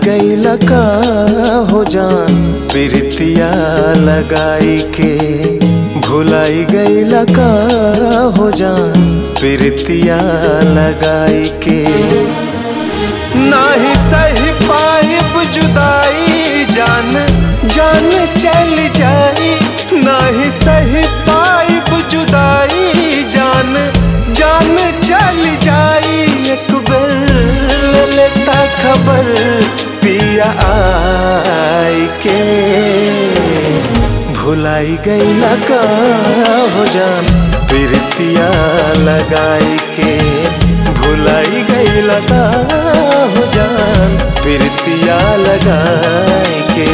गईला का हो जान प्रीतिया लगाई के, भुलाई गईला का हो जान प्रीतिया लगाई के। नाही सही पाइब जुदाई जान जान चल जाई, नाही सही पाइब जुदाई जान जान चल जाई। एक बेर लेता खबर पिया आई के, भुलाई गईला का हो जान प्रीतिया लगाई के, भुलाई गईला का हो जान प्रीतिया लगाई के।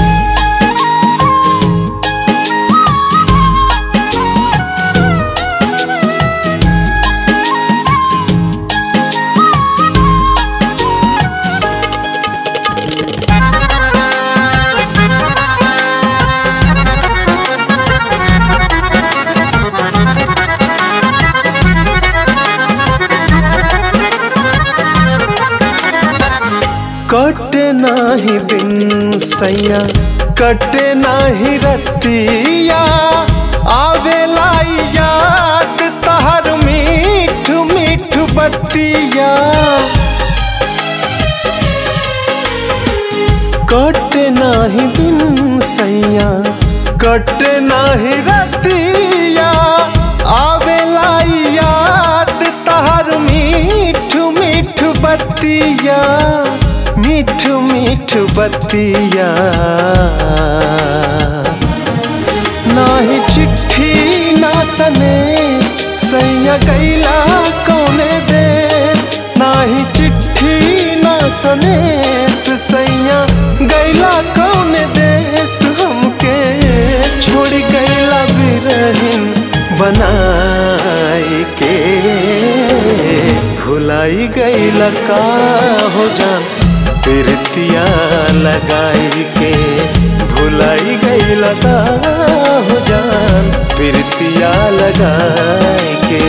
कटे नाही दिन सैया कटे नाही रतिया, आवेला याद तहर मीठ मीठ बतिया। कटे नाही दिन सैया कटे नाही रतिया, आवेला याद तहर मीठ मीठ बतिया, मीठ मीठ बतिया। नाही चिट्ठी ना सने सैया गईला कौने देश, नाही चिट्ठी ना सने सैया गईला कौने देश। हमके छोड़ गईला बिरहिन बनाई के, भुलाई गईला का हो जान प्रीतिया लगाई के, भुलाई गईला का हो जान प्रीतिया लगाई के।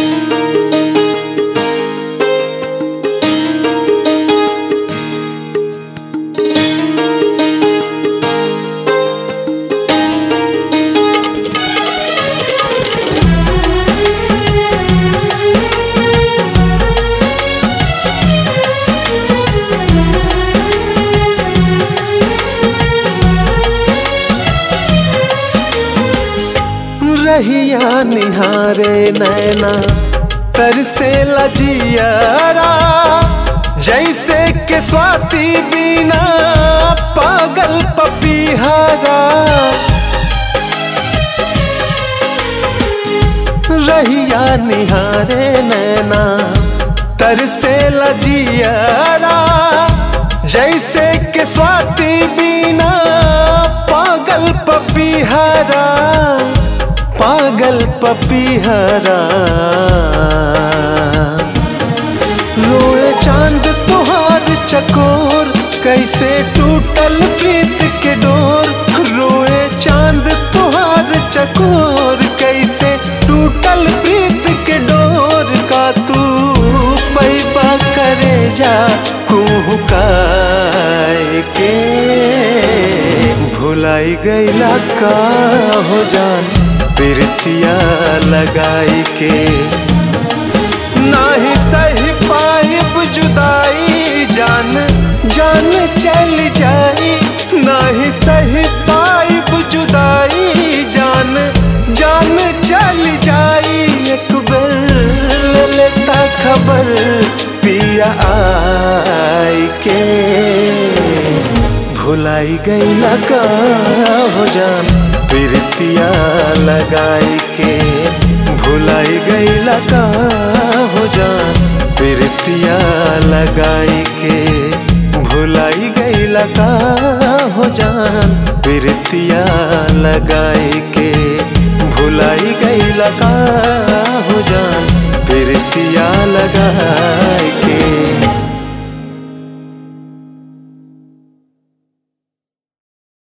रहिया निहारे नैना तरसे लजियारा, जैसे के स्वाति बिना पागल पपीहारा। रहिया निहारे नैना तरसे लजियारा, जैसे के स्वाति बिना पागल पपीहारा, पागल पपीहरा। रोए चांद तुहार चकोर कैसे टूटल प्रीत के डोर, रोए चांद तुहार चकोर कैसे टूटल प्रीत के डोर। का तू पैबा करे जा कुहुकाए के, भुलाई गईला का हो जान प्रीतिया लगाई के। नाही सही पाइब जुदाई जान जान चल जाई, नाही सही पाइब जुदाई जान जान चल जाई। एक बेर लेता खबर पिया आई के, भुलाई गईला का हो जान प्रीतिया लगाई के, भुलाई गईला का हो जान प्रीतिया लगाई के, भुलाई गईला का हो जान प्रीतिया लगाई के, भुलाई गईला का हो जान प्रीतिया लगाई।